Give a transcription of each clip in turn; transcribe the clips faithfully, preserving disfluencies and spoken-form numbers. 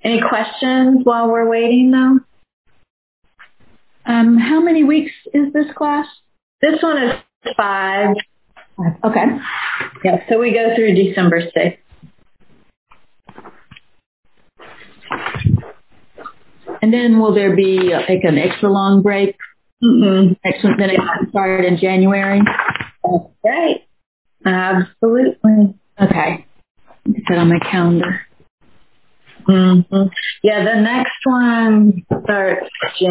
Any questions while we're waiting, though? Um, how many weeks is this class? This one is five. Okay. Yeah, so we go through December sixth. And then will there be like an extra long break? Mm-hmm. Next one, then it can start in January? That's right. Absolutely. Okay. Put that on my calendar. Mm-hmm. Yeah, the next one starts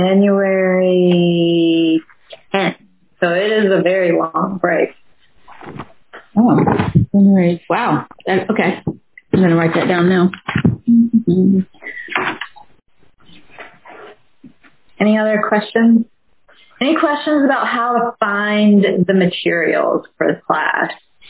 January tenth. So it is a very long break. Oh, January. Wow. That, okay. I'm going to write that down now. Mm-hmm. Any other questions? Any questions about how to find the materials for the class?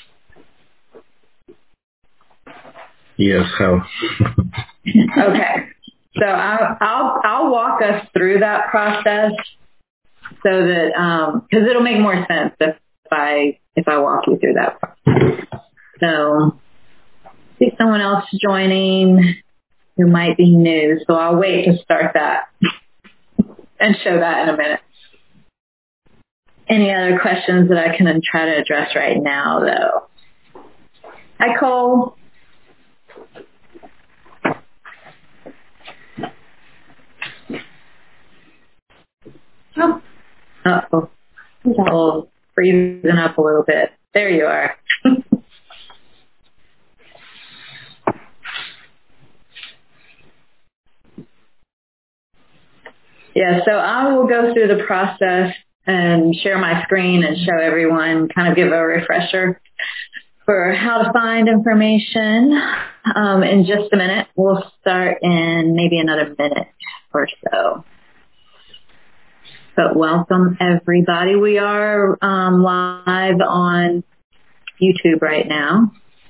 Yes, how? Okay. So I'll, I'll, I'll walk us through that process so that, um, cause it'll make more sense if I, if I walk you through that process. So see someone else joining who might be new. So I'll wait to start that and show that in a minute. Any other questions that I can try to address right now, though? Hi, Cole. Oh, uh-oh. Oh, freezing up a little bit. There you are. Yeah, so I will go through the process and share my screen and show everyone, kind of give a refresher for how to find information um, in just a minute. We'll start in maybe another minute or so. But welcome, everybody. We are um, live on YouTube right now.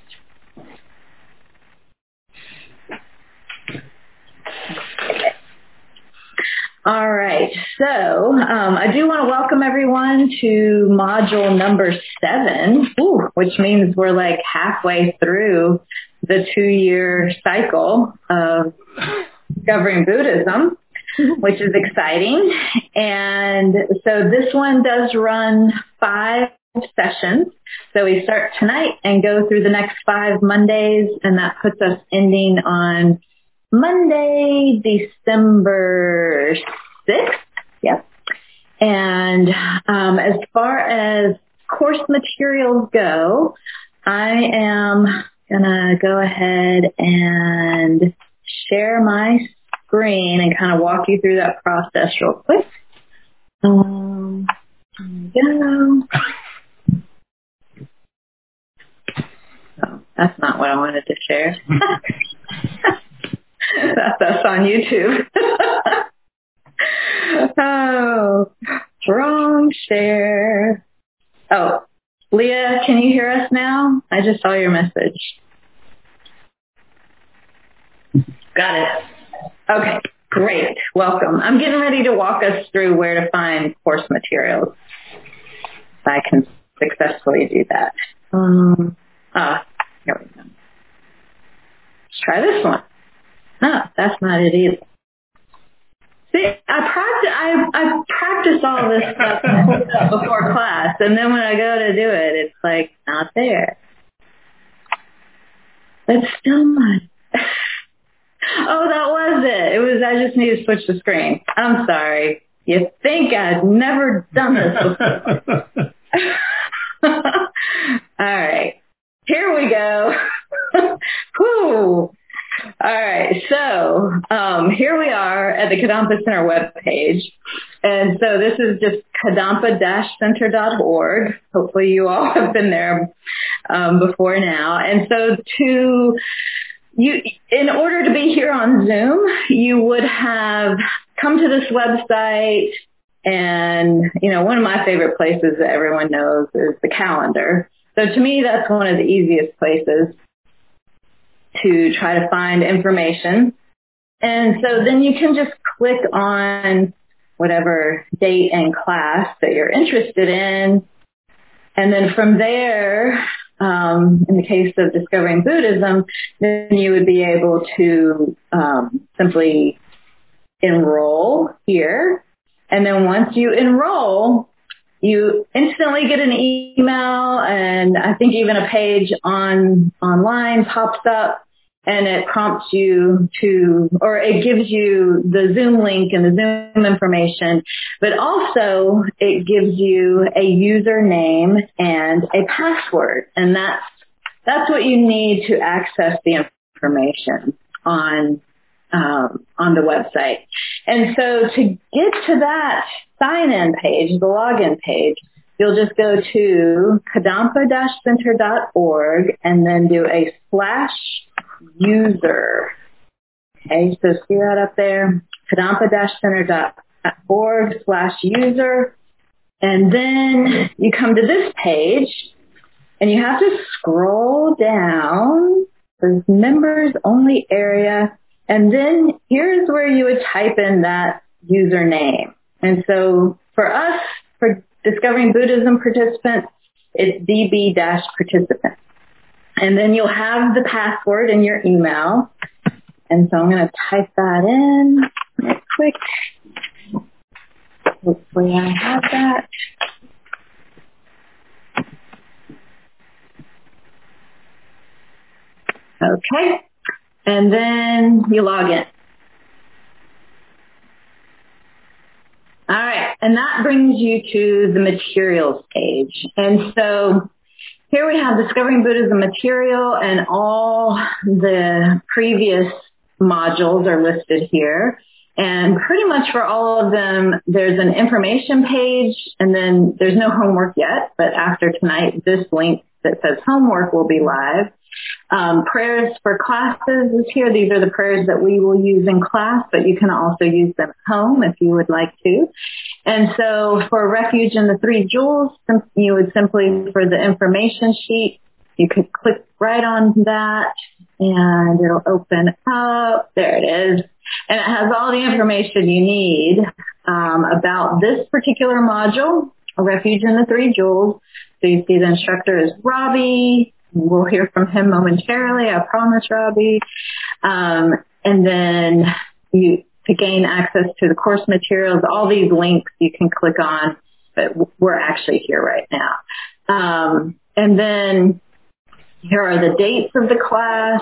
All right, so um, I do want to welcome everyone to module number seven, ooh, which means we're like halfway through the two-year cycle of discovering Buddhism, which is exciting. And so this one does run five sessions. So we start tonight and go through the next five Mondays, and that puts us ending on Monday, December sixth. Yep. And um, as far as course materials go, I am going to go ahead and share my screen and kind of walk you through that process real quick. Um, there we go. Oh, that's not what I wanted to share. That's us on YouTube. Oh, wrong share. Oh, Leah, can you hear us now? I just saw your message. Got it. Okay, great. Welcome. I'm getting ready to walk us through where to find course materials. If I can successfully do that. Um, ah, here we go. Let's try this one. No, that's not it either. See, I practice, I, I practice all this stuff before class, and then when I go to do it, it's like not there. It's still not. Oh, that was it. It was. I just need to switch the screen. I'm sorry. You think I'd never done this before? All right, here we go. Whew. All right, so um, here we are at the Kadampa Center webpage. And so this is just kadampa dash center dot org. Hopefully you all have been there um, before now. And so to you, in order to be here on Zoom, you would have come to this website. And, you know, one of my favorite places that everyone knows is the calendar. So to me, that's one of the easiest places to try to find information. And so then you can just click on whatever date and class that you're interested in. And then from there, um, in the case of Discovering Buddhism, then you would be able to um, simply enroll here. And then once you enroll, you instantly get an email, and I think even a page on online pops up, and it prompts you to, or it gives you the Zoom link and the Zoom information, but also it gives you a username and a password, and that's that's what you need to access the information on um, on the website. And so to get to that sign-in page, the login page, you'll just go to kadampa dash center dot org and then do a slash user. Okay, so see that up there? kadampa dash center dot org slash user. And then you come to this page and you have to scroll down. There's members only area. And then here's where you would type in that username. And so for us, for Discovering Buddhism participants, it's D B participant. And then you'll have the password in your email. And so I'm going to type that in real quick. Hopefully I have that. Okay. And then you log in. All right. And that brings you to the materials page. And so here we have Discovering Buddhism material, and all the previous modules are listed here. And pretty much for all of them, there's an information page, and then there's no homework yet. But after tonight, this link that says homework will be live. Um, prayers for classes is here. These are the prayers that we will use in class, but you can also use them at home if you would like to. And so for Refuge in the Three Jewels, you would simply, for the information sheet, you could click right on that and it'll open up. There it is. And it has all the information you need um, about this particular module, Refuge in the Three Jewels. So you see the instructor is Robbie. We'll hear from him momentarily. I promise, Robbie. Um, and then you, to gain access to the course materials, all these links you can click on, but we're actually here right now. Um, and then here are the dates of the class,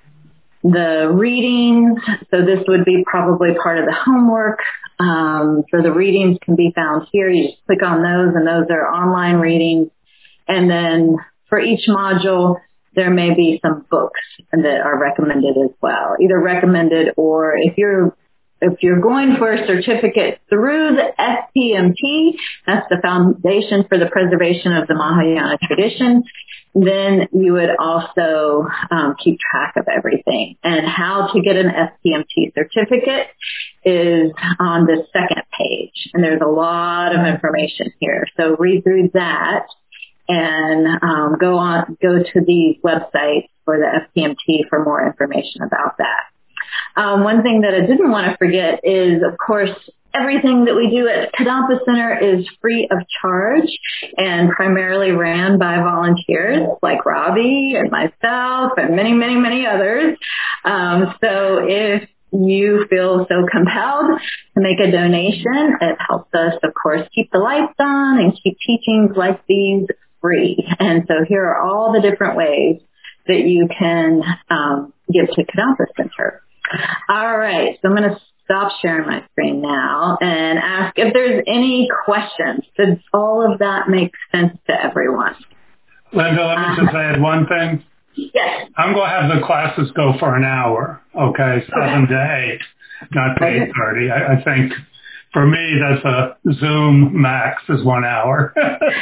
the readings. So this would be probably part of the homework. Um, so the readings can be found here. You just click on those, and those are online readings. And then for each module, there may be some books that are recommended as well, either recommended or if you're if you're going for a certificate through the F P M T, that's the Foundation for the Preservation of the Mahayana Tradition, then you would also um, keep track of everything. And how to get an F P M T certificate is on the second page. And there's a lot of information here. So read through that. And um, go on, go to the website for the F P M T for more information about that. Um, one thing that I didn't want to forget is, of course, everything that we do at Kadampa Center is free of charge and primarily ran by volunteers like Robbie and myself and many, many, many others. Um, so if you feel so compelled to make a donation, it helps us, of course, keep the lights on and keep teachings like these free. And so here are all the different ways that you can um, give to Kadampa Center. All right, so I'm going to stop sharing my screen now and ask if there's any questions. Does all of that make sense to everyone? Linda, let me uh, just add one thing. Yes. I'm going to have the classes go for an hour, okay, seven okay. to eight, not to eight thirty. I, I think for me that's a Zoom max is one hour.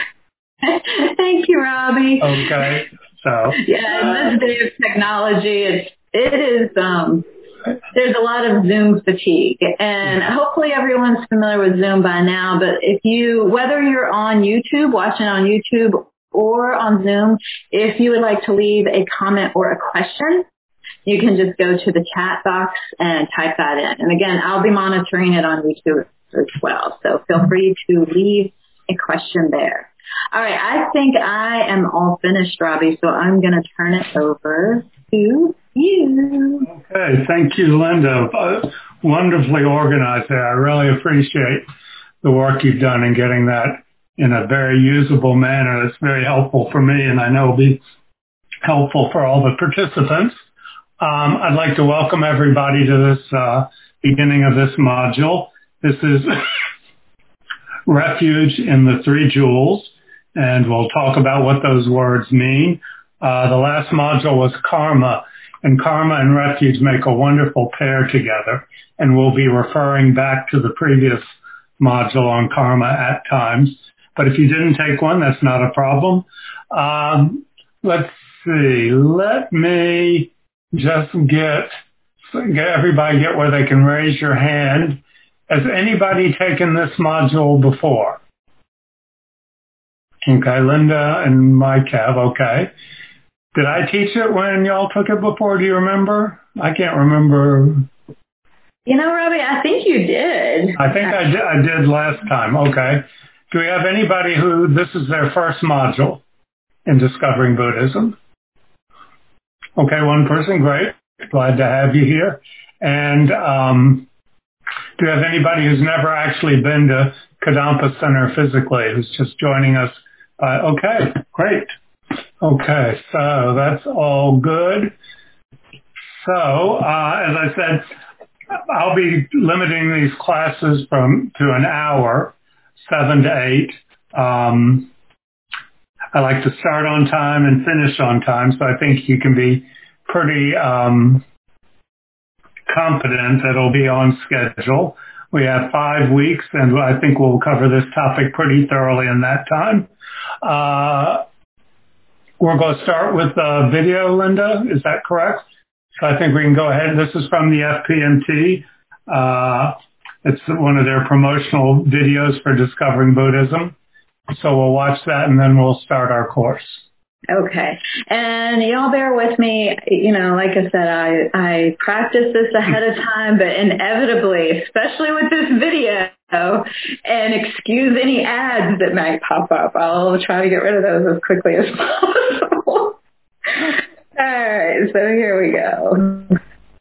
Thank you, Robbie. Okay, so. Yeah, in this day of technology, it's, it is, um, there's a lot of Zoom fatigue, and hopefully everyone's familiar with Zoom by now, but if you, whether you're on YouTube, watching on YouTube or on Zoom, if you would like to leave a comment or a question, you can just go to the chat box and type that in. And again, I'll be monitoring it on YouTube as well, so feel free to leave a question there. All right, I think I am all finished, Robbie, so I'm going to turn it over to you. Okay, thank you, Linda. Uh, wonderfully organized there. I really appreciate the work you've done in getting that in a very usable manner. It's very helpful for me, and I know will be helpful for all the participants. Um, I'd like to welcome everybody to this uh, beginning of this module. This is refuge in the three jewels, and we'll talk about what those words mean. Uh, the last module was karma, and karma and refuge make a wonderful pair together, and we'll be referring back to the previous module on karma at times. But if you didn't take one, that's not a problem. Um, let's see. Let me just get, get everybody get where they can raise your hand. Has anybody taken this module before? Okay, Linda and Mike have. Okay. Did I teach it when y'all took it before? Do you remember? I can't remember. You know, Robbie, I think you did. I think I did, I did last time. Okay. Do we have anybody who this is their first module in Discovering Buddhism? Okay, one person. Great. Glad to have you here. And um, do you have anybody who's never actually been to Kadampa Center physically, who's just joining us? Uh, okay, great. Okay, so that's all good. So, uh, as I said, I'll be limiting these classes from to an hour, seven to eight. Um, I like to start on time and finish on time, so I think you can be pretty um, confident that it'll be on schedule. We have five weeks, and I think we'll cover this topic pretty thoroughly in that time. Uh, we're going to start with the video, Linda. Is that correct? So I think we can go ahead. This is from the F P M T. Uh, it's one of their promotional videos for Discovering Buddhism. So we'll watch that, and then we'll start our course. Okay. And y'all bear with me. You know, like I said, I, I practiced this ahead of time, but inevitably, especially with this video, and excuse any ads that might pop up, I'll try to get rid of those as quickly as possible. All right. So here we go.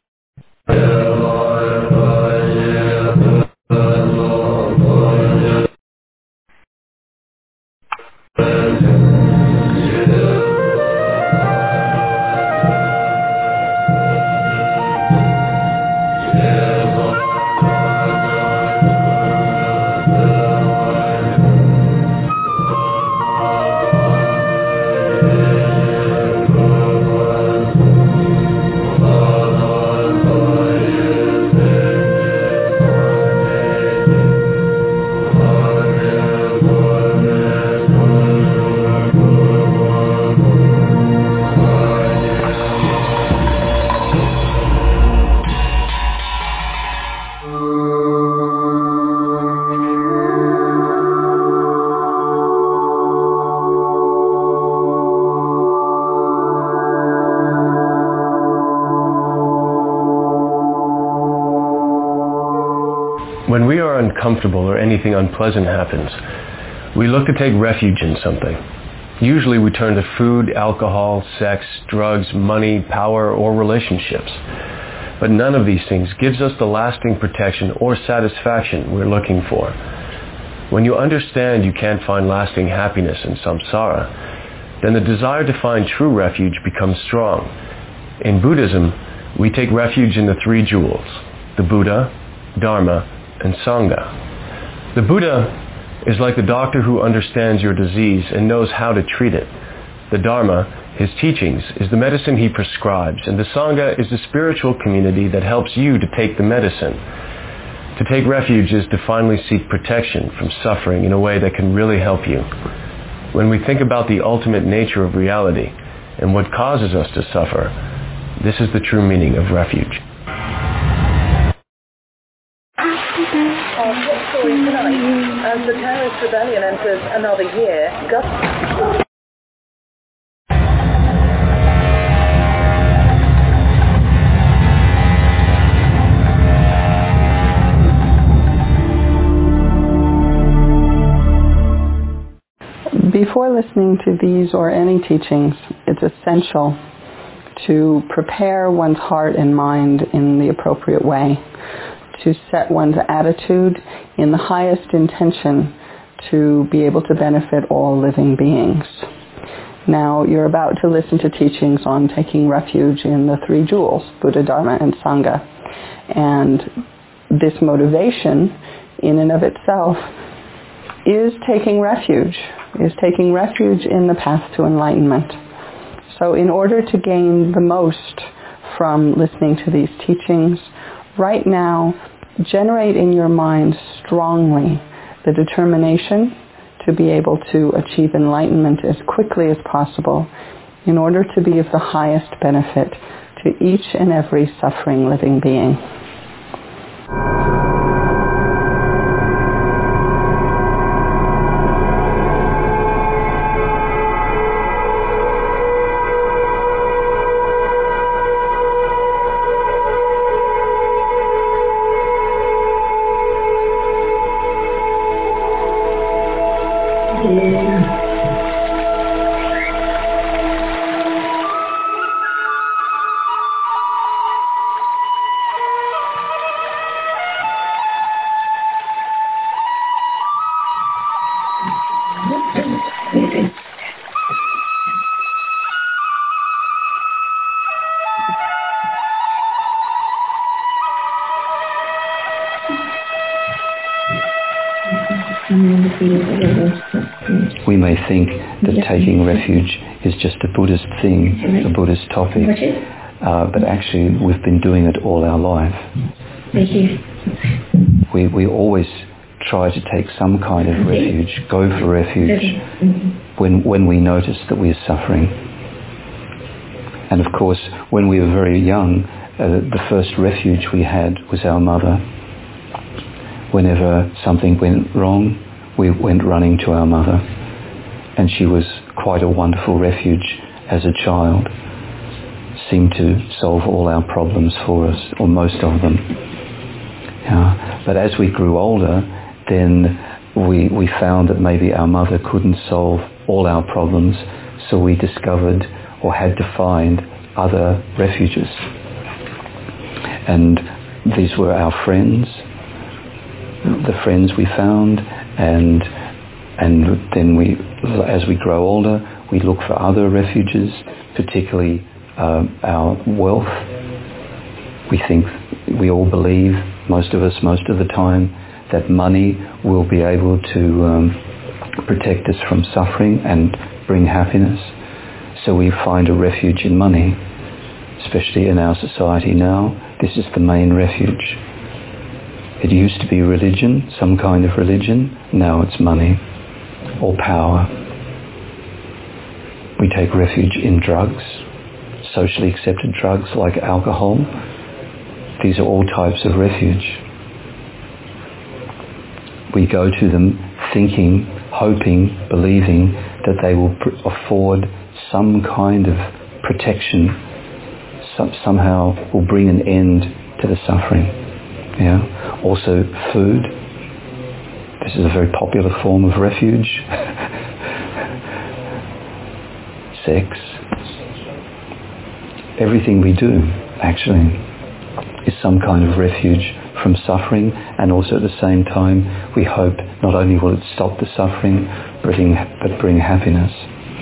When we are uncomfortable or anything unpleasant happens, we look to take refuge in something. Usually we turn to food, alcohol, sex, drugs, money, power, or relationships. But none of these things gives us the lasting protection or satisfaction we're looking for. When you understand you can't find lasting happiness in samsara, then the desire to find true refuge becomes strong. In Buddhism, we take refuge in the three jewels, the Buddha, Dharma, and Sangha. The Buddha is like the doctor who understands your disease and knows how to treat it. The Dharma, his teachings, is the medicine he prescribes, and the Sangha is the spiritual community that helps you to take the medicine. To take refuge is to finally seek protection from suffering in a way that can really help you. When we think about the ultimate nature of reality and what causes us to suffer, this is the true meaning of refuge. Tonight, as the terrorist rebellion enters another year, Gov- before listening to these or any teachings, it's essential to prepare one's heart and mind in the appropriate way, to set one's attitude in the highest intention to be able to benefit all living beings. Now, you're about to listen to teachings on taking refuge in the three jewels, Buddha, Dharma, and Sangha. And this motivation, in and of itself, is taking refuge, is taking refuge in the path to enlightenment. So in order to gain the most from listening to these teachings, right now, generate in your mind strongly the determination to be able to achieve enlightenment as quickly as possible in order to be of the highest benefit to each and every suffering living being. We may think that taking refuge is just a Buddhist thing, a Buddhist topic, uh, but actually we've been doing it all our life. We, we always try to take some kind of refuge, go for refuge when, when we notice that we are suffering. And of course, when we were very young, uh, the first refuge we had was our mother. Whenever something went wrong, we went running to our mother. And she was quite a wonderful refuge as a child. Seemed to solve all our problems for us, or most of them. Yeah. But as we grew older, then we, we found that maybe our mother couldn't solve all our problems, so we discovered or had to find other refuges. And these were our friends, the friends we found, and and then we, as we grow older, we look for other refuges, particularly uh, our wealth. We think, we all believe, most of us, most of the time, that money will be able to um, protect us from suffering and bring happiness. So we find a refuge in money, especially in our society now. This is the main refuge. It used to be religion, some kind of religion. Now it's money or power. We take refuge in drugs, socially accepted drugs like alcohol. These are all types of refuge. We go to them thinking, hoping, believing that they will pr- afford some kind of protection, some, somehow will bring an end to the suffering. Yeah. Also food. This is a very popular form of refuge. Sex. Everything we do, actually, is some kind of refuge from suffering, and also at the same time we hope not only will it stop the suffering, but bring, but bring happiness.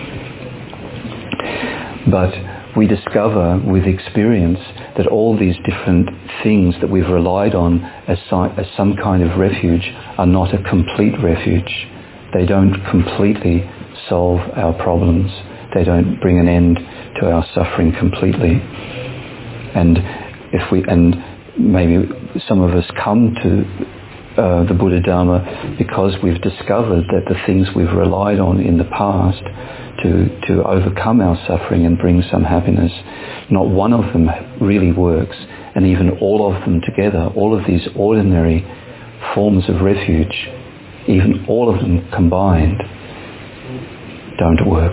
But we discover with experience that all these different things that we've relied on as, as some kind of refuge are not a complete refuge. They don't completely solve our problems. They don't bring an end to our suffering completely. And if we and maybe some of us come to uh, the Buddha Dharma because we've discovered that the things we've relied on in the past to, to overcome our suffering and bring some happiness, not one of them really works. And even all of them together, all of these ordinary forms of refuge, even all of them combined, don't work.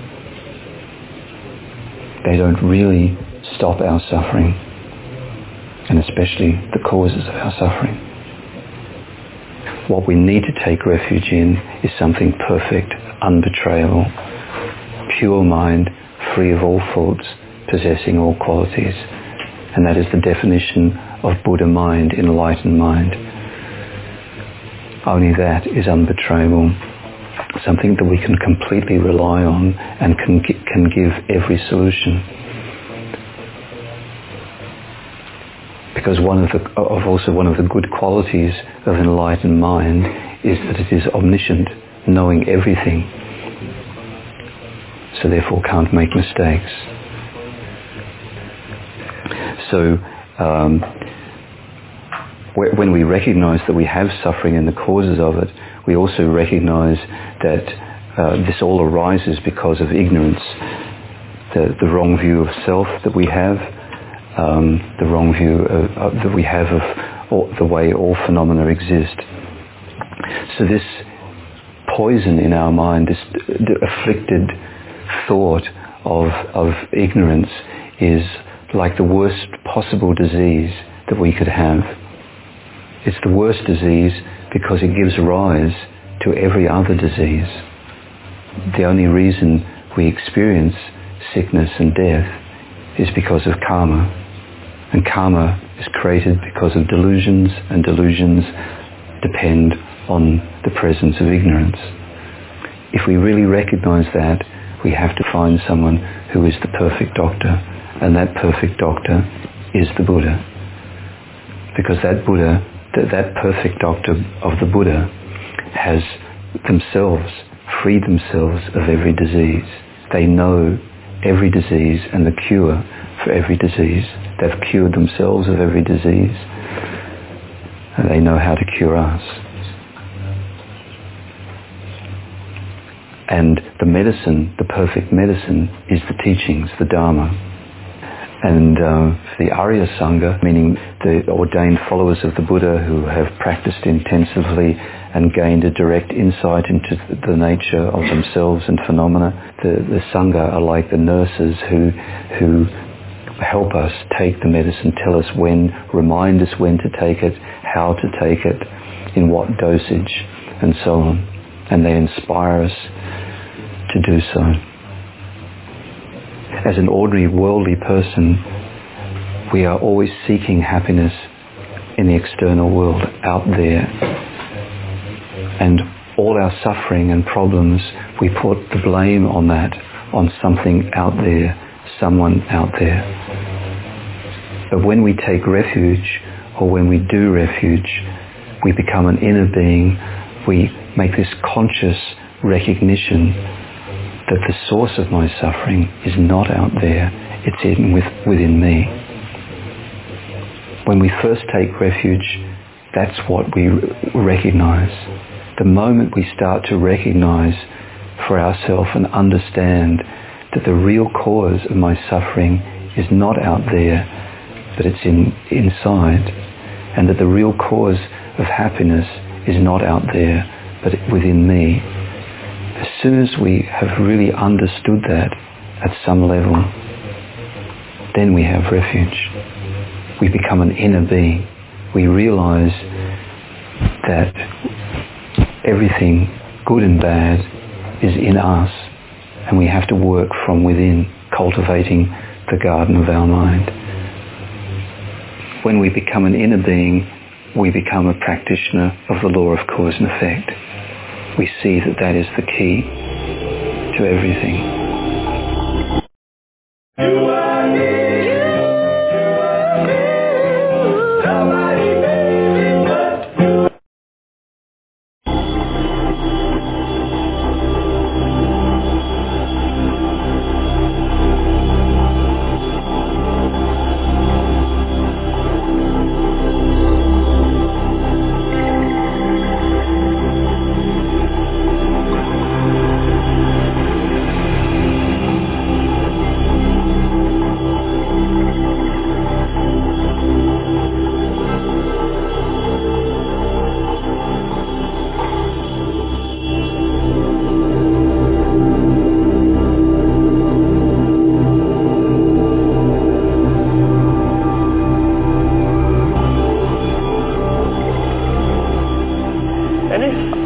They don't really stop our suffering, and especially the causes of our suffering. What we need to take refuge in is something perfect, unbetrayable, pure mind, free of all faults, possessing all qualities. And that is the definition of Buddha mind, enlightened mind. Only that is unbetrayable, something that we can completely rely on and can, can give every solution. Because one of the, of also one of the good qualities of enlightened mind is that it is omniscient, knowing everything, so therefore can't make mistakes. So um, when we recognize that we have suffering and the causes of it, we also recognize that uh, this all arises because of ignorance, the, the wrong view of self that we have, um, the wrong view of, of, that we have of all, the way all phenomena exist. So this poison in our mind, this d- afflicted thought of, of ignorance is like the worst possible disease that we could have. It's the worst disease because it gives rise to every other disease. The only reason we experience sickness and death is because of karma. And karma is created because of delusions, and delusions depend on the presence of ignorance. If we really recognize that, we have to find someone who is the perfect doctor, and that perfect doctor is the Buddha. Because that Buddha, that, that perfect doctor of the Buddha has themselves freed themselves of every disease. They know every disease and the cure for every disease. They've cured themselves of every disease, and they know how to cure us. And the medicine, the perfect medicine, is the teachings, the Dharma. And uh, the Arya Sangha, meaning the ordained followers of the Buddha who have practiced intensively and gained a direct insight into the nature of themselves and phenomena, the, the Sangha are like the nurses who, who help us take the medicine, tell us when, remind us when to take it, how to take it, in what dosage, and so on. And they inspire us to do so. As an ordinary worldly person, we are always seeking happiness in the external world, out there. And all our suffering and problems, we put the blame on that, on something out there, someone out there. But when we take refuge, or when we do refuge, we become an inner being. We make this conscious recognition that the source of my suffering is not out there, it's in with, within me. When we first take refuge, that's what we recognize. The moment we start to recognize for ourselves and understand that the real cause of my suffering is not out there, but it's in, inside, and that the real cause of happiness is not out there, but within me. As soon as we have really understood that at some level, then we have refuge. We become an inner being. We realize that everything, good and bad, is in us, and we have to work from within, cultivating the garden of our mind. When we become an inner being, we become a practitioner of the law of cause and effect. We see that that is the key to everything. You are me.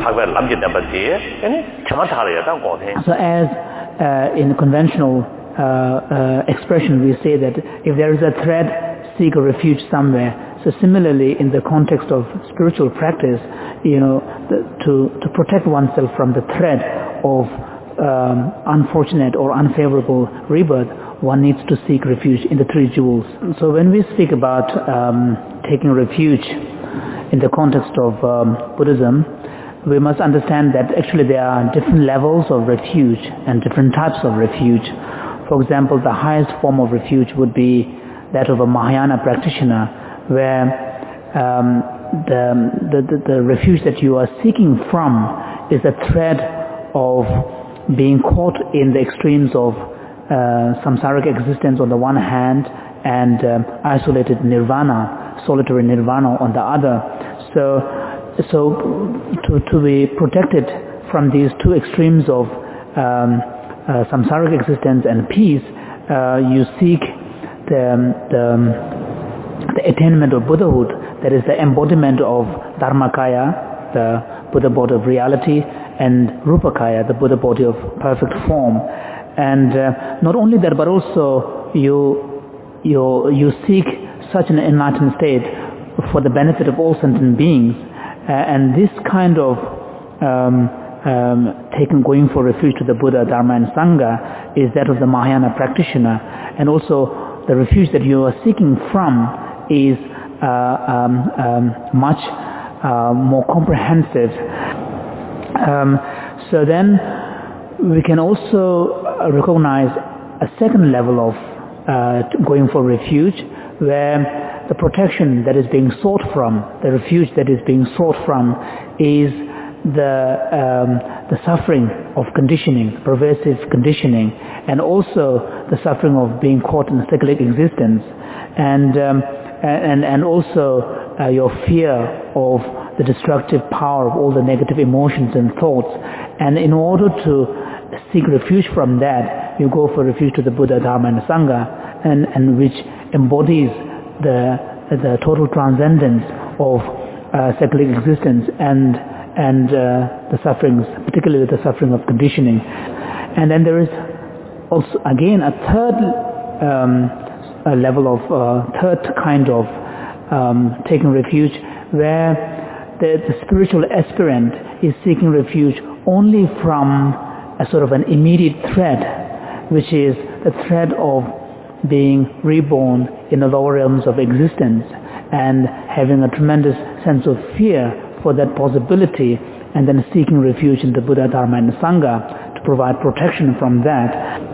So as uh, in conventional uh, uh, expression we say that if there is a thread, seek a refuge somewhere. So similarly in the context of spiritual practice, you know, the, to, to protect oneself from the threat of um, unfortunate or unfavorable rebirth, one needs to seek refuge in the three jewels. So when we speak about um, taking refuge in the context of um, Buddhism, we must understand that actually there are different levels of refuge and different types of refuge. For example, the highest form of refuge would be that of a Mahayana practitioner, where um, the, the, the, the refuge that you are seeking from is a thread of being caught in the extremes of uh, samsaric existence on the one hand and um, isolated nirvana, solitary nirvana on the other. So, so to, to be protected from these two extremes of um, uh, samsaric existence and peace, uh, you seek the, the, the attainment of Buddhahood, that is the embodiment of Dharmakaya, the Buddha body of reality, and Rupakaya, the Buddha body of perfect form. And uh, not only that, but also you, you, you seek such an enlightened state for the benefit of all sentient beings. Uh, and this kind of um, um, taking, going for refuge to the Buddha, Dharma and Sangha is that of the Mahayana practitioner. And also the refuge that you are seeking from is uh, um, um, much uh, more comprehensive. Um, so then we can also recognize a second level of uh, going for refuge, where the protection that is being sought from, the refuge that is being sought from is the, um, the suffering of conditioning, pervasive conditioning, and also the suffering of being caught in cyclic existence, and, um, and, and also uh, your fear of the destructive power of all the negative emotions and thoughts. And in order to seek refuge from that, you go for refuge to the Buddha, Dharma and Sangha, and, and which embodies the, the total transcendence of uh, cyclic existence and, and uh, the sufferings, particularly the suffering of conditioning. And then there is also, again, a third um, a level of, uh, third kind of um, taking refuge, where the, the spiritual aspirant is seeking refuge only from a sort of an immediate thread, which is the thread of being reborn in the lower realms of existence and having a tremendous sense of fear for that possibility, and then seeking refuge in the Buddha, Dharma and Sangha to provide protection from that.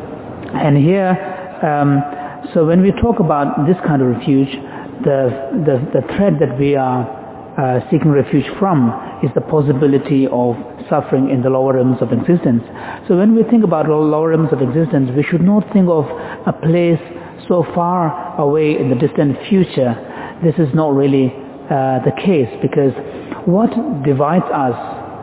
And here, um, so when we talk about this kind of refuge, the, the, the thread that we are uh, seeking refuge from is the possibility of suffering in the lower realms of existence. So when we think about lower realms of existence, we should not think of a place so far away in the distant future. This is not really uh, the case, because what divides us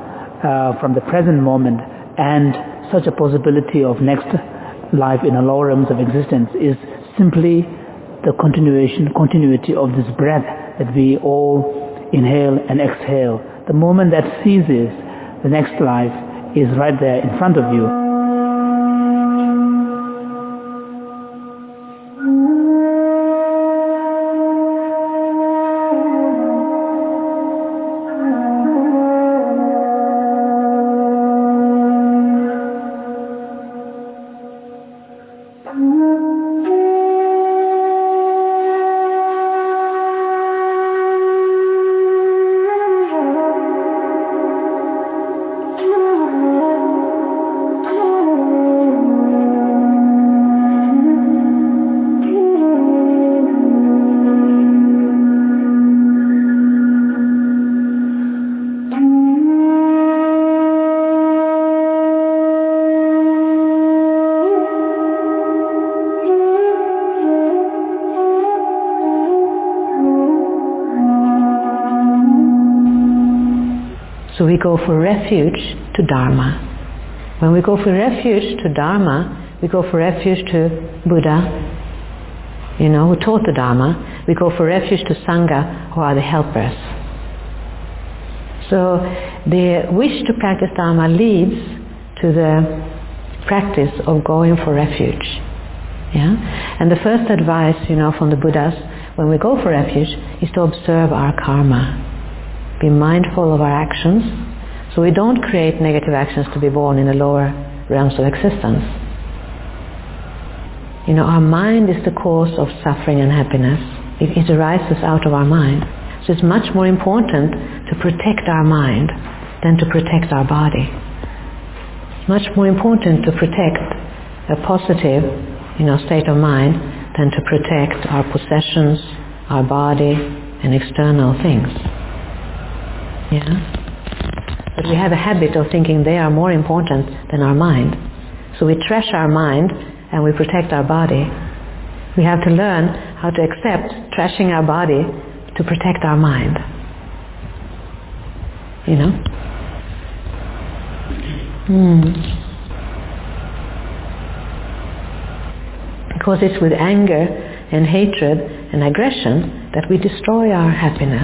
uh, from the present moment and such a possibility of next life in the lower realms of existence is simply the continuation, continuity of this breath that we all inhale and exhale. The moment that ceases, the next life is right there in front of you. So we go for refuge to Dharma. When we go for refuge to Dharma, we go for refuge to Buddha, you know, who taught the Dharma. We go for refuge to Sangha, who are the helpers. So the wish to practice Dharma leads to the practice of going for refuge. Yeah? And the first advice, you know, from the Buddhas when we go for refuge is to observe our karma. Be mindful of our actions so we don't create negative actions to be born in the lower realms of existence. You know, our mind is the cause of suffering and happiness. It, it arises out of our mind. So it's much more important to protect our mind than to protect our body. It's much more important to protect a positive, you know, state of mind than to protect our possessions, our body, and external things. Yeah? But we have a habit of thinking they are more important than our mind. So we trash our mind and we protect our body. We have to learn how to accept trashing our body to protect our mind. You know? Mm. Because it's with anger and hatred and aggression that we destroy our happiness.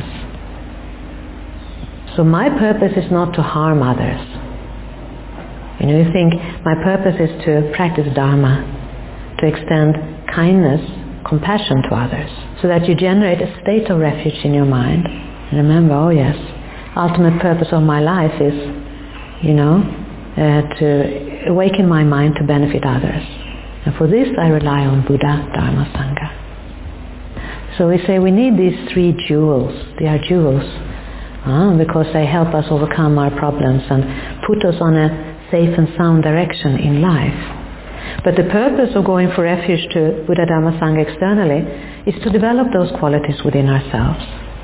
So my purpose is not to harm others. You know, you think my purpose is to practice Dharma, to extend kindness, compassion to others, so that you generate a state of refuge in your mind. And remember, oh yes, ultimate purpose of my life is, you know, uh, to awaken my mind to benefit others. And for this I rely on Buddha, Dharma, Sangha. So we say we need these three jewels. They are jewels uh, because they help us overcome our problems and put us on a safe and sound direction in life. But the purpose of going for refuge to Buddha, Dharma, Sangha externally is to develop those qualities within ourselves.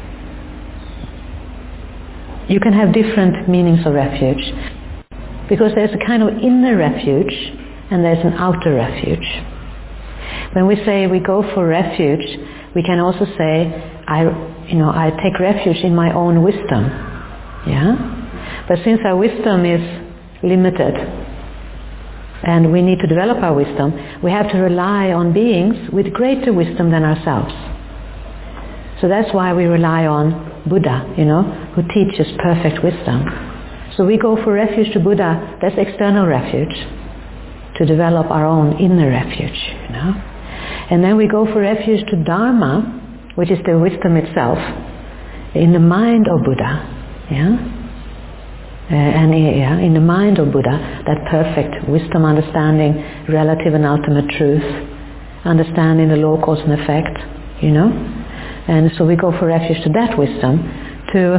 You can have different meanings of refuge because there's a kind of inner refuge and there's an outer refuge. When we say we go for refuge, we can also say, I, you know, I take refuge in my own wisdom. Yeah? But since our wisdom is limited and we need to develop our wisdom, we have to rely on beings with greater wisdom than ourselves. So that's why we rely on Buddha, you know, who teaches perfect wisdom. So we go for refuge to Buddha, that's external refuge, to develop our own inner refuge, you know. And then we go for refuge to Dharma, which is the wisdom itself, in the mind of Buddha, yeah. Uh, and yeah, in the mind of Buddha, that perfect wisdom, understanding relative and ultimate truth, understanding the law, cause and effect, you know. And so we go for refuge to that wisdom to,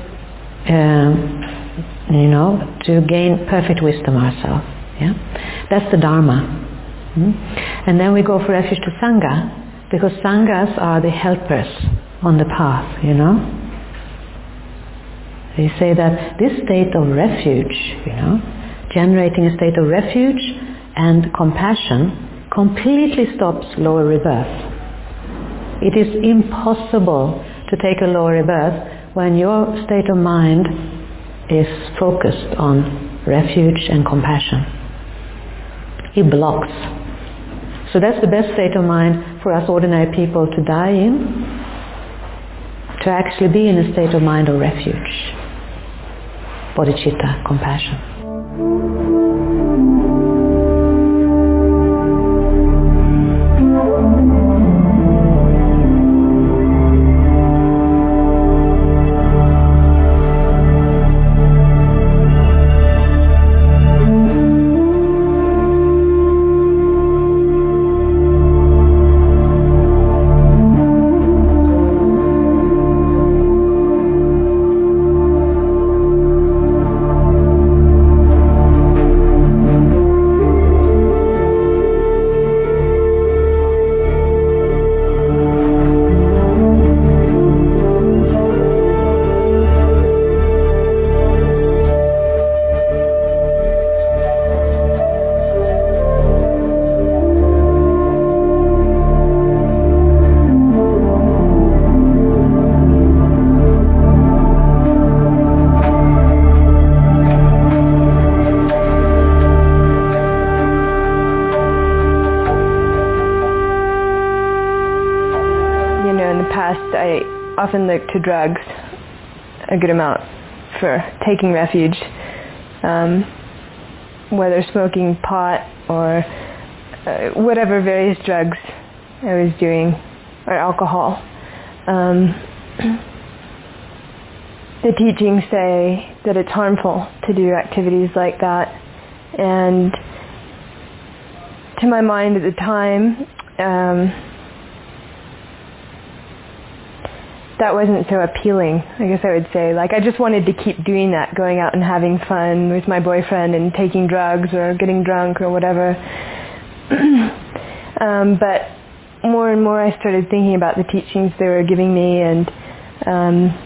uh, you know, to gain perfect wisdom ourselves. Yeah, that's the Dharma. Mm? And then we go for refuge to Sangha, because Sanghas are the helpers on the path, you know. They say that this state of refuge, you know, generating a state of refuge and compassion completely stops lower rebirth. It is impossible to take a lower rebirth when your state of mind is focused on refuge and compassion. It blocks. So that's the best state of mind for us ordinary people to die in, to actually be in a state of mind of refuge. Bodhicitta, compassion. often look to drugs a good amount for taking refuge, um, whether smoking pot or uh, whatever various drugs I was doing, or alcohol. Um, the teachings say that it's harmful to do activities like that, and to my mind at the time, um, that wasn't so appealing, I guess I would say. Like, I just wanted to keep doing that, going out and having fun with my boyfriend and taking drugs or getting drunk or whatever. um, but more and more I started thinking about the teachings they were giving me, and um,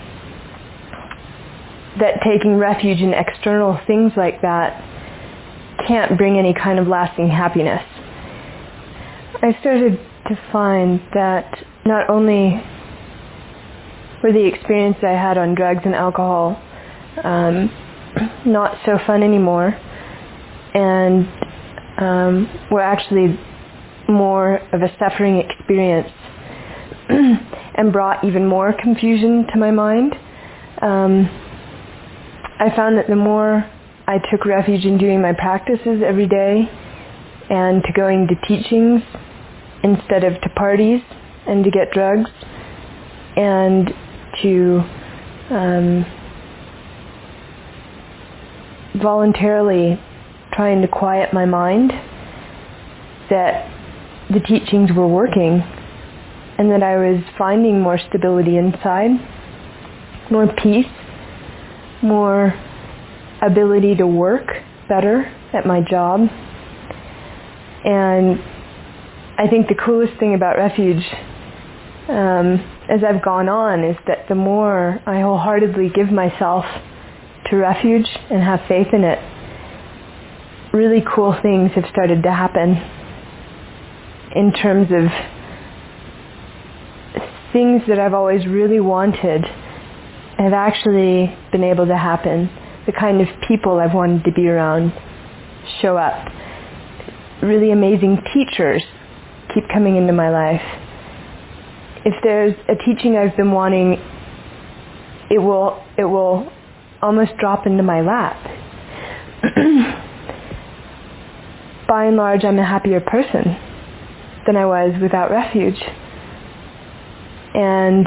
that taking refuge in external things like that can't bring any kind of lasting happiness. I started to find that not only were the experience I had on drugs and alcohol um, not so fun anymore, and um, were actually more of a suffering experience and brought even more confusion to my mind. Um, I found that the more I took refuge in doing my practices every day and to going to teachings instead of to parties and to get drugs and to um, voluntarily trying to quiet my mind, that the teachings were working and that I was finding more stability inside, more peace, more ability to work better at my job. And I think the coolest thing about refuge um, as I've gone on is that the more I wholeheartedly give myself to refuge and have faith in it, really cool things have started to happen in terms of things that I've always really wanted have actually been able to happen. The kind of people I've wanted to be around show up. Really amazing teachers keep coming into my life. If there's a teaching I've been wanting, it will it will almost drop into my lap. By and large, I'm a happier person than I was without refuge. And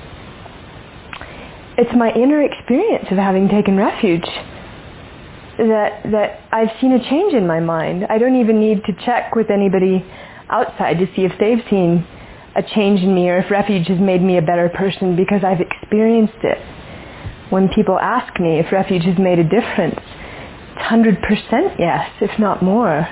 it's my inner experience of having taken refuge that that I've seen a change in my mind. I don't even need to check with anybody outside to see if they've seen a change in me or if refuge has made me a better person, because I've experienced it. When people ask me if refuge has made a difference, it's one hundred percent yes, if not more.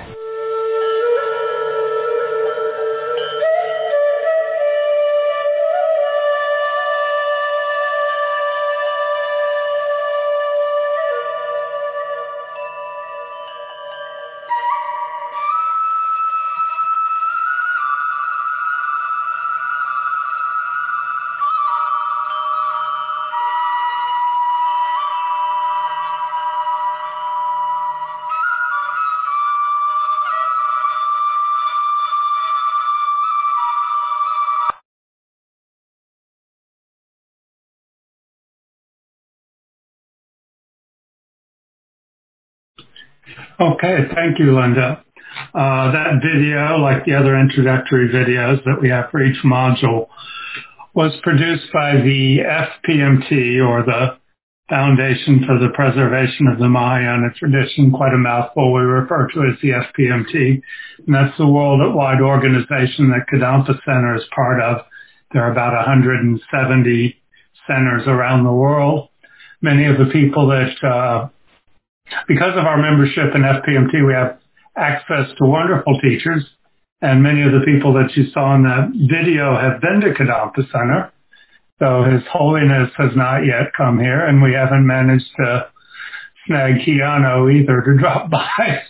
Okay, thank you, Linda. Uh, that video, like the other introductory videos that we have for each module, was produced by the F P M T, or the Foundation for the Preservation of the Mahayana Tradition, quite a mouthful. We refer to it as the F P M T, and that's the worldwide organization that Kadampa Center is part of. There are about one hundred seventy centers around the world. Many of the people that uh, because of our membership in F P M T, we have access to wonderful teachers, and many of the people that you saw in that video have been to Kadampa Center. So His Holiness has not yet come here, and we haven't managed to snag Keanu either to drop by.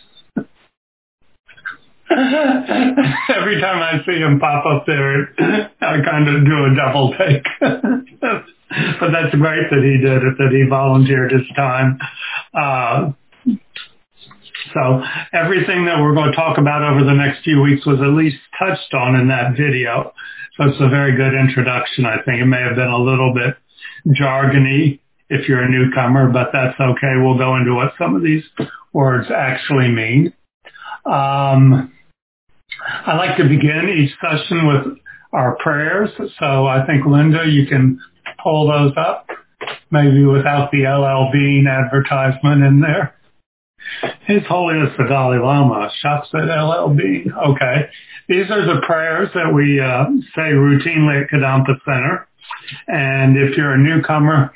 Every time I see him pop up there, I kind of do a double take. But that's great that he did it, that he volunteered his time. Uh, so everything that we're going to talk about over the next few weeks was at least touched on in that video. So it's a very good introduction, I think. It may have been a little bit jargony if you're a newcomer, but that's okay. We'll go into what some of these words actually mean. Um, I like to begin each session with our prayers. So I think, Linda, you can pull those up, maybe without the L L Bean advertisement in there. His Holiness the Dalai Lama shops at L L Bean. Okay. These are the prayers that we uh, say routinely at Kadampa Center. And if you're a newcomer,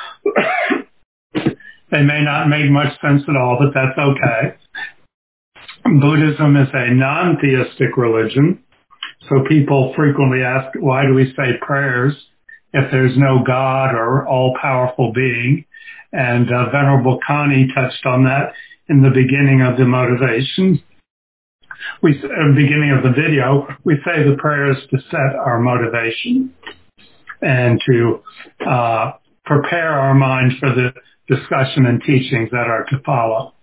they may not make much sense at all, but that's okay. Buddhism is a non-theistic religion. So people frequently ask, why do we say prayers if there's no God or all-powerful being? And uh, Venerable Connie touched on that in the beginning of the motivation. We, at the beginning of the video, we say the prayers to set our motivation and to uh, prepare our mind for the discussion and teachings that are to follow.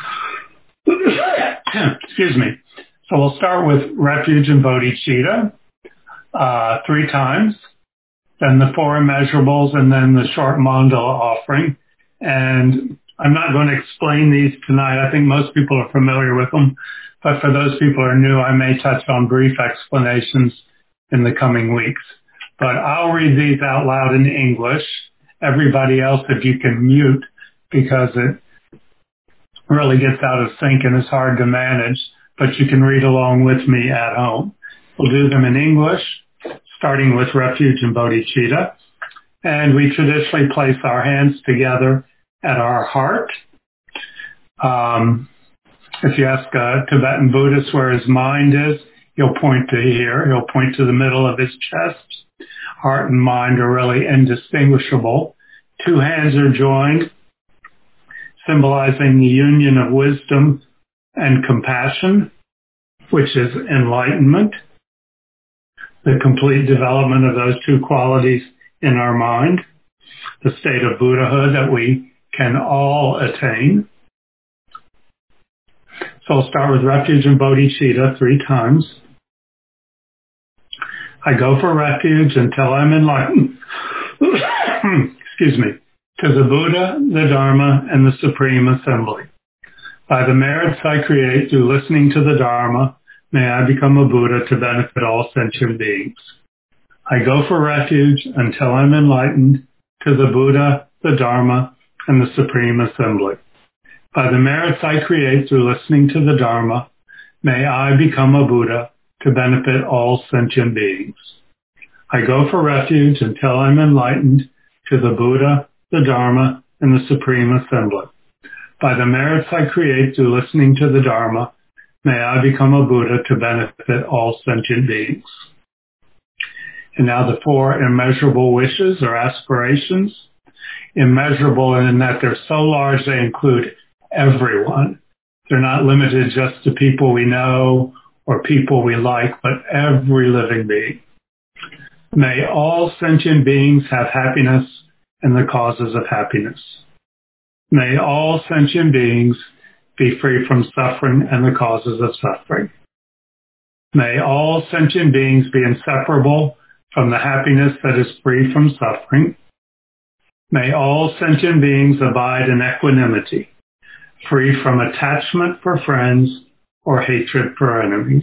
Excuse me. So we'll start with refuge and bodhicitta uh, three times, then the four immeasurables, and then the short mandala offering. And I'm not going to explain these tonight. I think most people are familiar with them. But for those people who are new, I may touch on brief explanations in the coming weeks. But I'll read these out loud in English. Everybody else, if you can mute, because it really gets out of sync and is hard to manage, but you can read along with me at home. We'll do them in English, starting with refuge and bodhicitta. And we traditionally place our hands together at our heart. Um, if you ask a Tibetan Buddhist where his mind is, he'll point to here. He'll point to the middle of his chest. Heart and mind are really indistinguishable. Two hands are joined, symbolizing the union of wisdom and compassion, which is enlightenment, the complete development of those two qualities in our mind, the state of Buddhahood that we can all attain. So I'll start with refuge and bodhicitta three times. I go for refuge until I'm enlightened. Excuse me. To the Buddha, the Dharma, and the Supreme Assembly. By the merits I create through listening to the Dharma, may I become a Buddha to benefit all sentient beings. I go for refuge until I'm enlightened to the Buddha, the Dharma, and the Supreme Assembly. By the merits I create through listening to the Dharma, may I become a Buddha to benefit all sentient beings. I go for refuge until I'm enlightened to the Buddha, the Dharma, and the Supreme Assembly. By the merits I create through listening to the Dharma, may I become a Buddha to benefit all sentient beings. And now the four immeasurable wishes or aspirations. Immeasurable in that they're so large they include everyone. They're not limited just to people we know or people we like, but every living being. May all sentient beings have happiness and the causes of happiness. May all sentient beings be free from suffering and the causes of suffering. May all sentient beings be inseparable from the happiness that is free from suffering. May all sentient beings abide in equanimity, free from attachment for friends or hatred for enemies.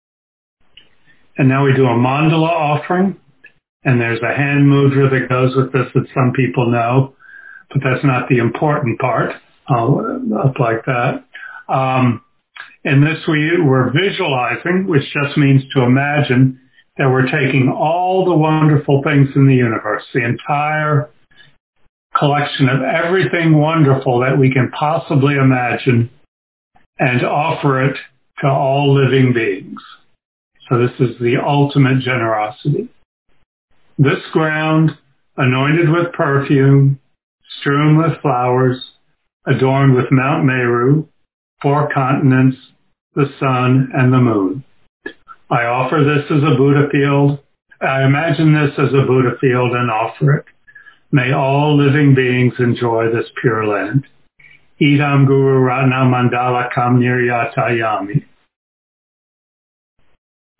And now we do a mandala offering, and there's a hand mudra that goes with this that some people know, but that's not the important part. I'll up like that. Um, in this we, we're visualizing, which just means to imagine that we're taking all the wonderful things in the universe, the entire collection of everything wonderful that we can possibly imagine, and offer it to all living beings. So this is the ultimate generosity. This ground, anointed with perfume, strewn with flowers, adorned with Mount Meru, four continents, the sun, and the moon. I offer this as a Buddha field. I imagine this as a Buddha field and offer it. May all living beings enjoy this pure land. Idam Guru Ratna Mandala Kam Niryatayami.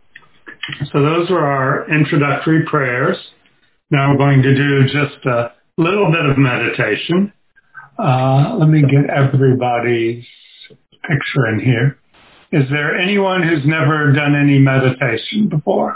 So those were our introductory prayers. Now we're going to do just a little bit of meditation. Uh, let me get everybody's picture in here. Is there anyone who's never done any meditation before?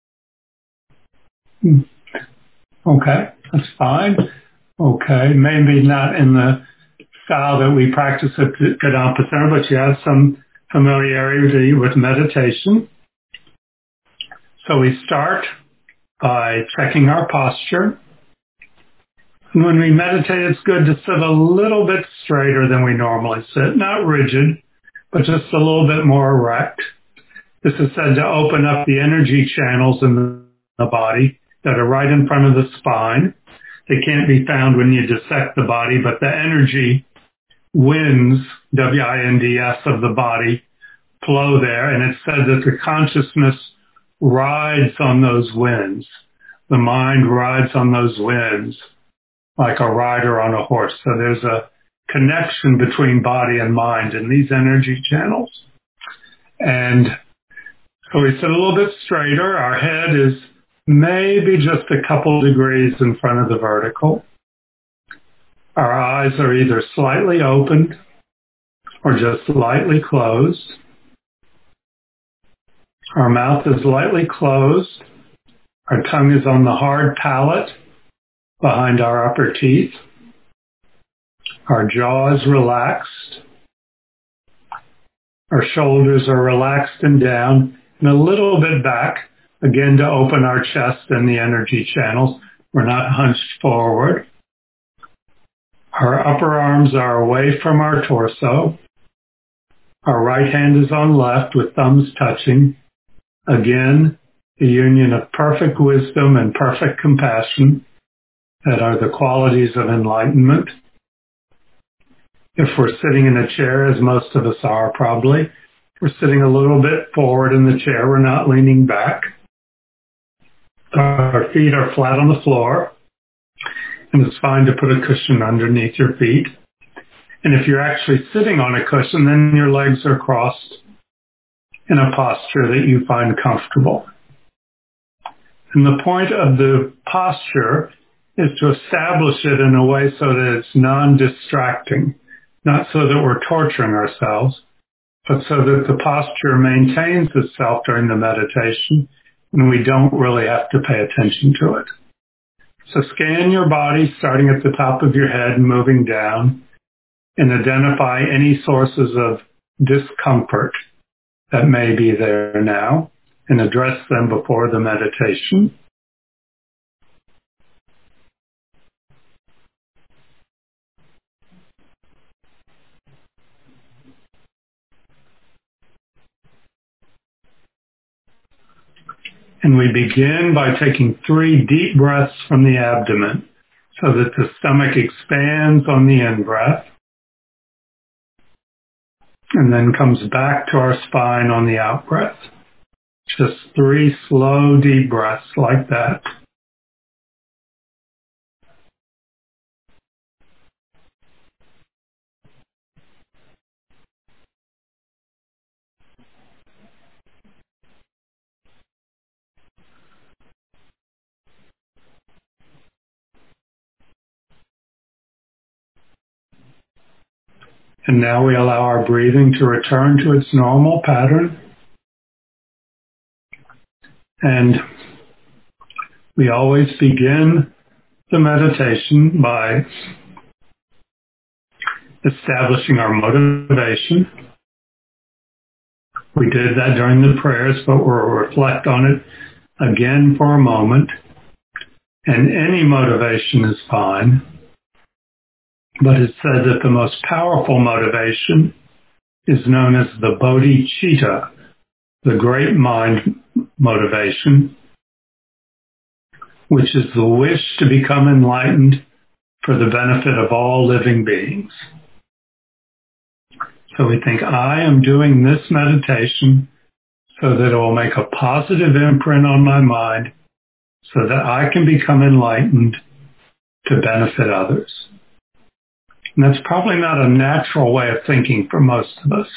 Okay, that's fine. Okay, maybe not in the style that we practice at Gadampa Center, but you have some familiarity with meditation. So we start by checking our posture. And when we meditate, it's good to sit a little bit straighter than we normally sit, not rigid, but just a little bit more erect. This is said to open up the energy channels in the body that are right in front of the spine. They can't be found when you dissect the body, but the energy winds, W I N D S, of the body flow there, and it's said that the consciousness rides on those winds. The mind rides on those winds like a rider on a horse. So there's a connection between body and mind in these energy channels. And so we sit a little bit straighter. Our head is maybe just a couple degrees in front of the vertical. Our eyes are either slightly opened or just lightly closed. Our mouth is lightly closed. Our tongue is on the hard palate behind our upper teeth. Our jaw is relaxed. Our shoulders are relaxed and down and a little bit back, again to open our chest and the energy channels. We're not hunched forward. Our upper arms are away from our torso. Our right hand is on left with thumbs touching. Again, the union of perfect wisdom and perfect compassion that are the qualities of enlightenment. If we're sitting in a chair, as most of us are probably, we're sitting a little bit forward in the chair. We're not leaning back. Our feet are flat on the floor, and it's fine to put a cushion underneath your feet. And if you're actually sitting on a cushion, then your legs are crossed in a posture that you find comfortable. And the point of the posture is to establish it in a way so that it's non-distracting, not so that we're torturing ourselves, but so that the posture maintains itself during the meditation and we don't really have to pay attention to it. So scan your body starting at the top of your head and moving down, and identify any sources of discomfort that may be there now and address them before the meditation. And we begin by taking three deep breaths from the abdomen so that the stomach expands on the in-breath and then comes back to our spine on the out-breath. Just three slow, deep breaths like that. And now we allow our breathing to return to its normal pattern. And we always begin the meditation by establishing our motivation. We did that during the prayers, but we'll reflect on it again for a moment. And any motivation is fine. But it's said that the most powerful motivation is known as the bodhicitta, the great mind motivation, which is the wish to become enlightened for the benefit of all living beings. So we think, I am doing this meditation so that it will make a positive imprint on my mind so that I can become enlightened to benefit others. And that's probably not a natural way of thinking for most of us.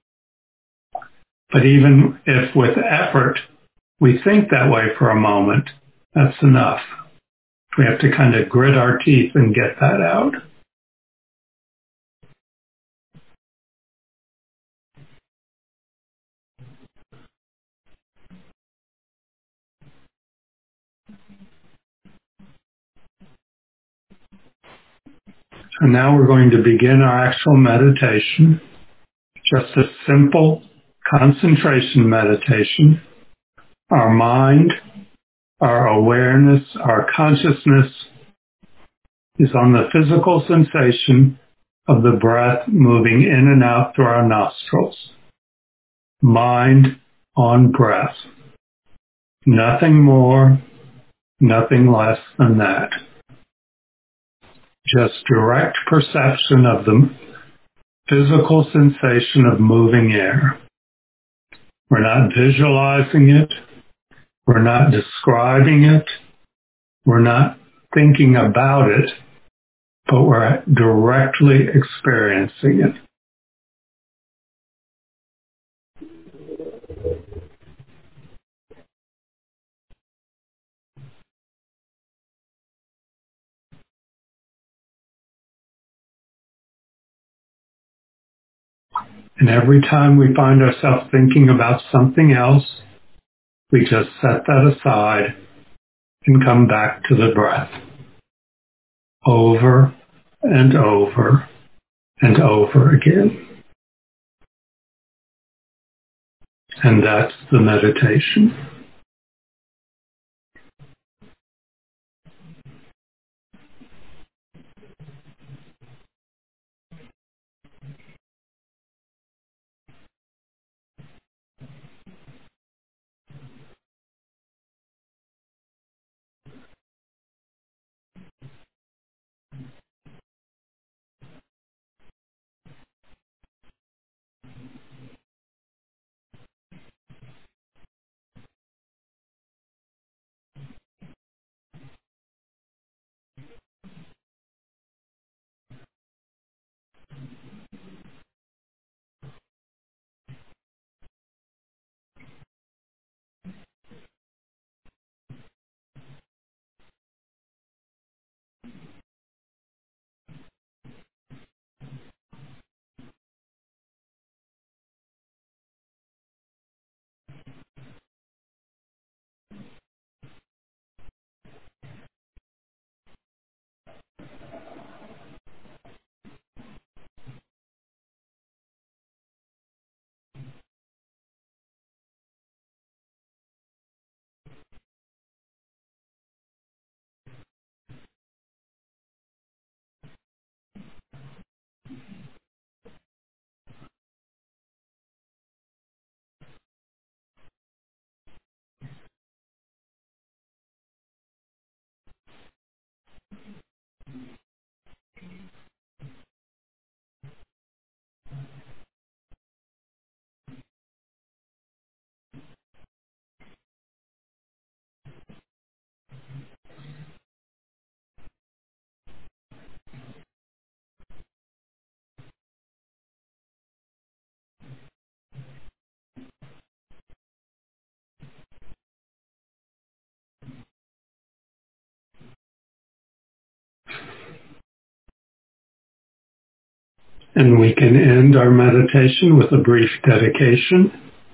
But even if with effort we think that way for a moment, that's enough. We have to kind of grit our teeth and get that out. So now we're going to begin our actual meditation. Just a simple concentration meditation. Our mind, our awareness, our consciousness is on the physical sensation of the breath moving in and out through our nostrils. Mind on breath. Nothing more, nothing less than that. Just direct perception of the physical sensation of moving air. We're not visualizing it. We're not describing it. We're not thinking about it, but we're directly experiencing it. And every time we find ourselves thinking about something else, we just set that aside and come back to the breath. Over and over and over again. And that's the meditation. And we can end our meditation with a brief dedication.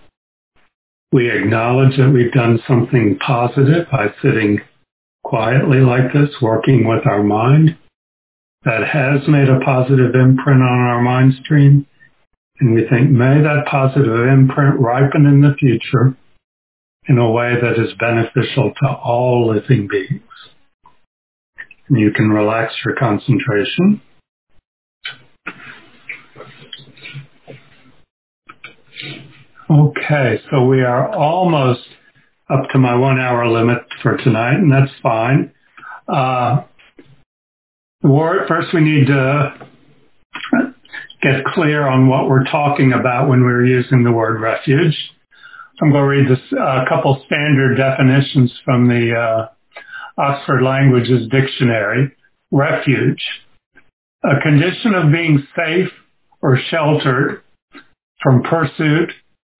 We acknowledge that we've done something positive by sitting quietly like this, working with our mind. That has made a positive imprint on our mind stream. And we think, may that positive imprint ripen in the future in a way that is beneficial to all living beings. And you can relax your concentration. Okay, so we are almost up to my one hour limit for tonight, and that's fine. Uh, the word, first we need to get clear on what we're talking about when we're using the word refuge. I'm going to read this, a uh, couple standard definitions from the uh, Oxford Languages Dictionary. Refuge, a condition of being safe or sheltered from pursuit,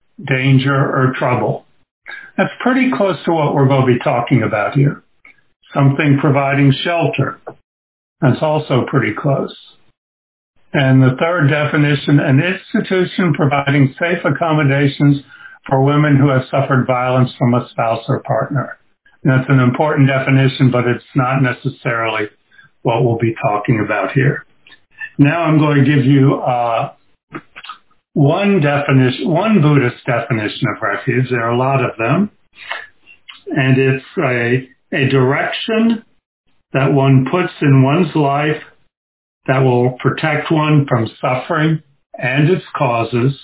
danger, or trouble. That's pretty close to what we're going to be talking about here. something providing shelter. That's also pretty close. And the third definition, an institution providing safe accommodations for women who have suffered violence from a spouse or partner. And that's an important definition, but it's not necessarily what we'll be talking about here. Now I'm going to give you uh, one definition, one Buddhist definition of refuge. There are a lot of them. And it's a, a direction that one puts in one's life that will protect one from suffering and its causes.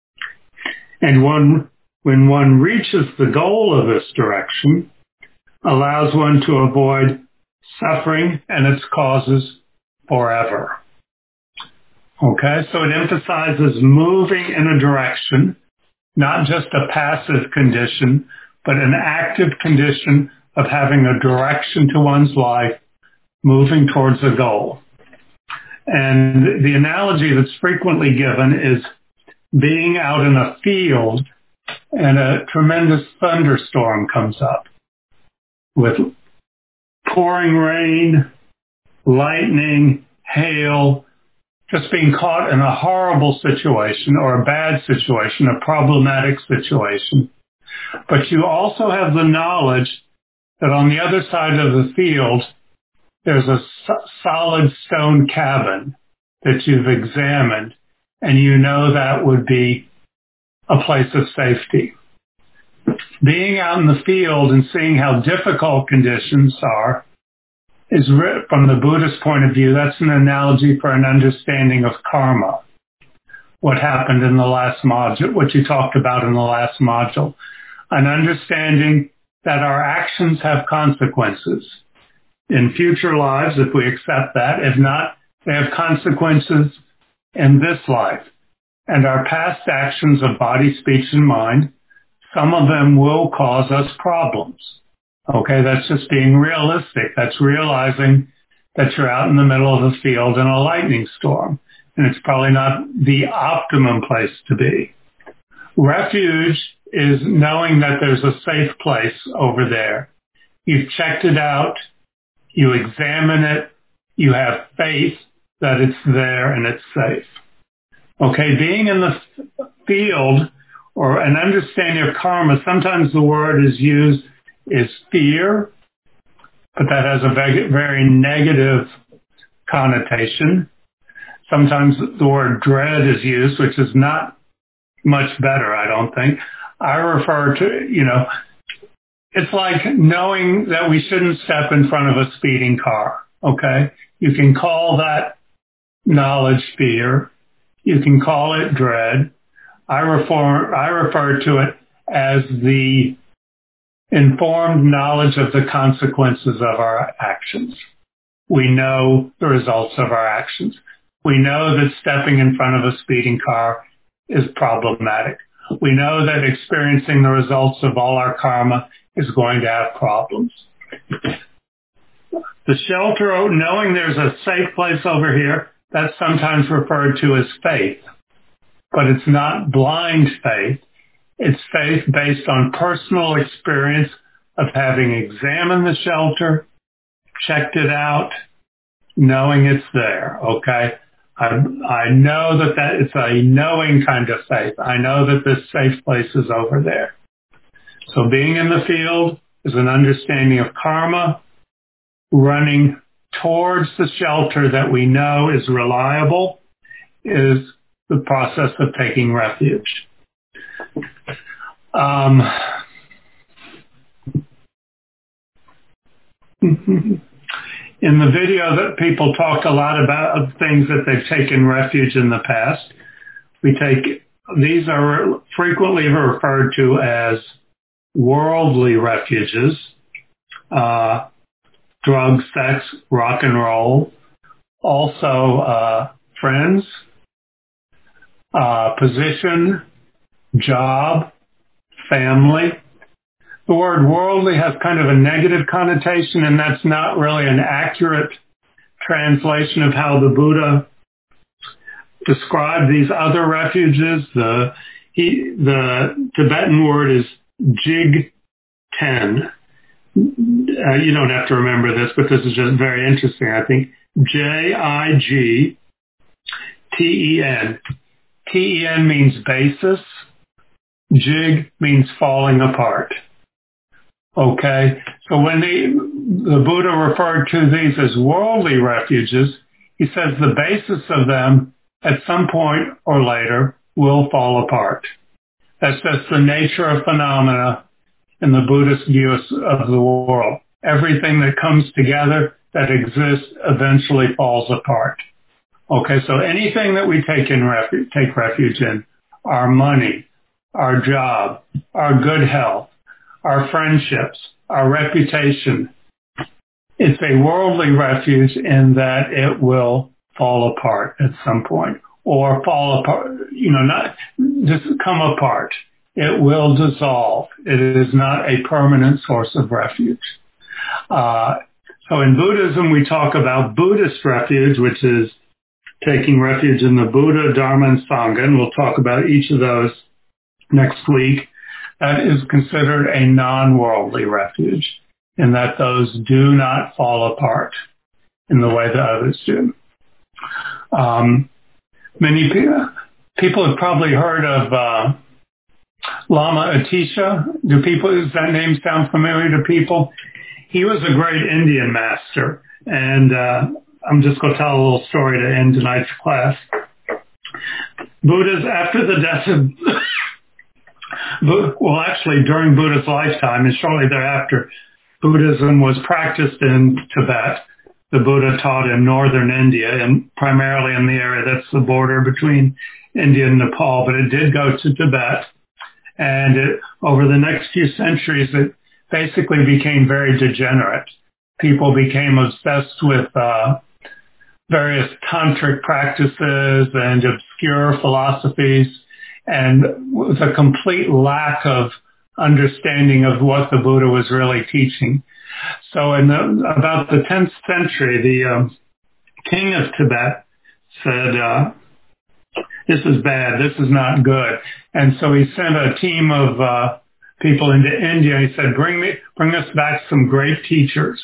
And one, when one reaches the goal of this direction, allows one to avoid suffering and its causes forever. Okay, so it emphasizes moving in a direction, not just a passive condition, but an active condition of having a direction to one's life, moving towards a goal. And the analogy that's frequently given is being out in a field and a tremendous thunderstorm comes up with pouring rain, lightning, hail, just being caught in a horrible situation or a bad situation, a problematic situation. But you also have the knowledge that on the other side of the field, there's a so- solid stone cabin that you've examined, and you know that would be a place of safety. Being out in the field and seeing how difficult conditions are is, from the Buddhist point of view, that's an analogy for an understanding of karma. What happened in the last module, what you talked about in the last module. An understanding that our actions have consequences. In future lives, if we accept that. If not, they have consequences in this life. And our past actions of body, speech, and mind, some of them will cause us problems. Okay, that's just being realistic. That's realizing that you're out in the middle of the field in a lightning storm. And it's probably not the optimum place to be. Refuge is knowing that there's a safe place over there. You've checked it out. You examine it. You have faith that it's there and it's safe. Okay, being in the field or an understanding of karma, sometimes the word is used is fear, but that has a very, very negative connotation. Sometimes the word dread is used, which is not much better, I don't think. I refer to, you know, it's like knowing that we shouldn't step in front of a speeding car, okay? You can call that knowledge fear. You can call it dread. I refer, I refer to it as the informed knowledge of the consequences of our actions. We know the results of our actions. We know that stepping in front of a speeding car is problematic. We know that experiencing the results of all our karma is going to have problems. The shelter, knowing there's a safe place over here, that's sometimes referred to as faith. But it's not blind faith. It's faith based on personal experience of having examined the shelter, checked it out, knowing it's there, okay? I, I know that, that it's a knowing kind of faith. I know that this safe place is over there. So being in the field is an understanding of karma, running towards the shelter that we know is reliable is the process of taking refuge. Um, in the video that people talked a lot about things that they've taken refuge in the past, we take, these are frequently referred to as worldly refuges, uh, drugs, sex, rock and roll, also uh, friends, uh, position, job, family. The word worldly has kind of a negative connotation, and that's not really an accurate translation of how the Buddha described these other refuges. The, he, the Tibetan word is jig ten, uh, you don't have to remember this, but this is just very interesting, I think. J I G T E N. T E N means basis. Jig means falling apart. Okay? So when the, the Buddha referred to these as worldly refuges, he says the basis of them at some point or later will fall apart. That's just the nature of phenomena in the Buddhist view of the world. Everything that comes together, that exists, eventually falls apart. Okay, so anything that we take in refuge, take refuge in, our money, our job, our good health, our friendships, our reputation, it's a worldly refuge in that it will fall apart at some point, or fall apart, you know, not just come apart. It will dissolve. It is not a permanent source of refuge. Uh, so in Buddhism, we talk about Buddhist refuge, which is taking refuge in the Buddha, Dharma, and Sangha, and we'll talk about each of those next week. That is considered a non-worldly refuge, in that those do not fall apart in the way that others do. Um, many pe- people have probably heard of uh, Lama Atisha. Do people, does that name sound familiar to people? He was a great Indian master, and uh, I'm just going to tell a little story to end tonight's class. Buddha's, after the death of, well, actually during Buddha's lifetime and shortly thereafter, Buddhism was practiced in Tibet. The Buddha taught in northern India, and primarily in the area that's the border between India and Nepal, but it did go to Tibet. And it, over the next few centuries, it basically became very degenerate. People became obsessed with uh, various tantric practices and obscure philosophies, and with a complete lack of understanding of what the Buddha was really teaching. So in the, about the tenth century, the um, king of Tibet said, uh, this is bad, this is not good. And so he sent a team of uh, people into India. He said, bring me, bring us back some great teachers.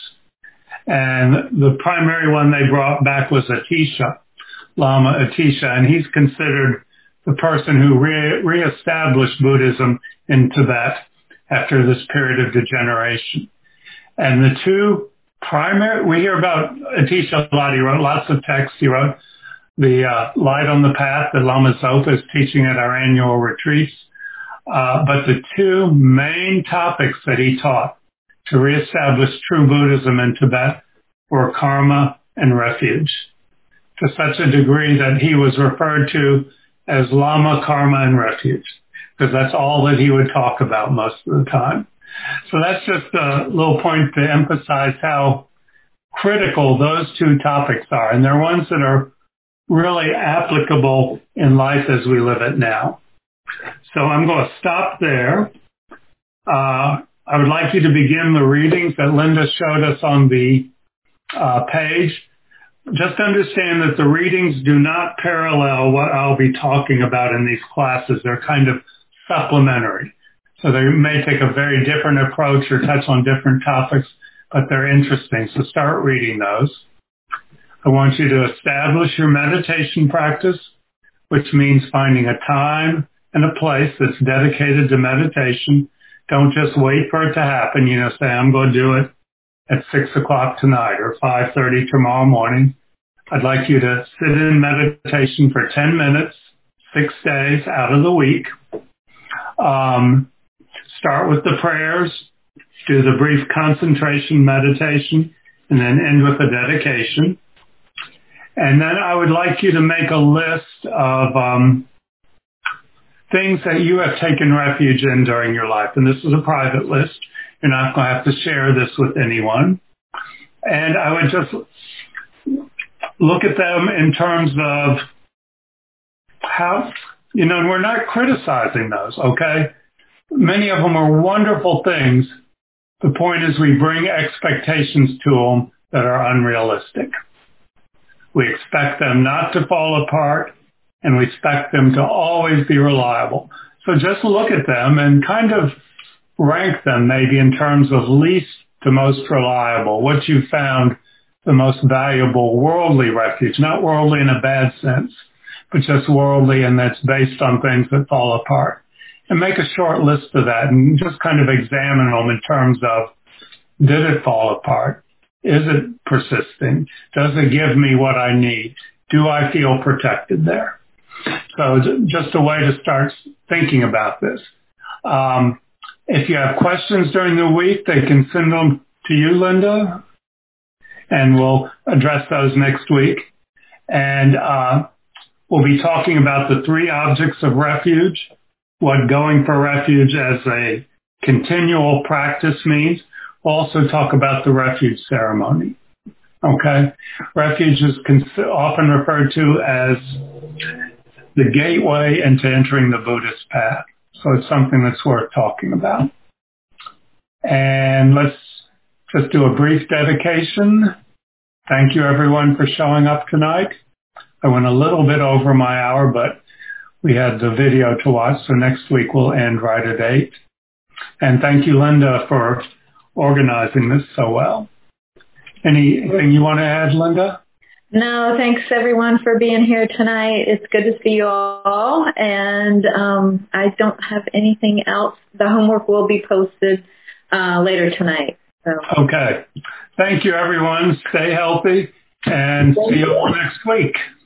And the primary one they brought back was Atisha, Lama Atisha, and he's considered the person who re- reestablished Buddhism in Tibet after this period of degeneration. And the two primary, we hear about Atisha a lot. He wrote lots of texts. He wrote the uh, Light on the Path that Lama Zopa is teaching at our annual retreats. Uh, but the two main topics that he taught to reestablish true Buddhism in Tibet were karma and refuge, to such a degree that he was referred to as Lama, Karma, and Refuge, because that's all that he would talk about most of the time. So that's just a little point to emphasize how critical those two topics are, and they're ones that are really applicable in life as we live it now. So I'm going to stop there. Uh, I would like you to begin the readings that Linda showed us on the uh, page. Just understand that the readings do not parallel what I'll be talking about in these classes. They're kind of supplementary. So they may take a very different approach or touch on different topics, but they're interesting. So start reading those. I want you to establish your meditation practice, which means finding a time and a place that's dedicated to meditation. Don't just wait for it to happen. You know, say, I'm going to do it at six o'clock tonight or five thirty tomorrow morning. I'd like you to sit in meditation for ten minutes, six days out of the week. Um, start with the prayers, do the brief concentration meditation, and then end with a dedication. And then I would like you to make a list of um, things that you have taken refuge in during your life. And this is a private list. You're not going to have to share this with anyone. And I would just look at them in terms of how, you know, and we're not criticizing those, okay? Many of them are wonderful things. The point is we bring expectations to them that are unrealistic. We expect them not to fall apart, and we expect them to always be reliable. So just look at them and kind of rank them maybe in terms of least to most reliable, what you found the most valuable worldly refuge, not worldly in a bad sense, but just worldly and that's based on things that fall apart. And make a short list of that and just kind of examine them in terms of, did it fall apart? Is it persisting? Does it give me what I need? Do I feel protected there? So just a way to start thinking about this. Um, if you have questions during the week, they can send them to you, Linda, and we'll address those next week. And uh, we'll be talking about the three objects of refuge, what going for refuge as a continual practice means. We'll also talk about the refuge ceremony. Okay? Refuge is often referred to as the gateway into entering the Buddhist path. So it's something that's worth talking about. And let's just do a brief dedication. Thank you, everyone, for showing up tonight. I went a little bit over my hour, but we had the video to watch, so next week we'll end right at eight. And thank you, Linda, for organizing this so well. Anything you want to add, Linda? No, thanks everyone for being here tonight. It's good to see you all. And um, I don't have anything else. The homework will be posted uh, later tonight. So. Okay. Thank you, everyone. Stay healthy and see you all next week.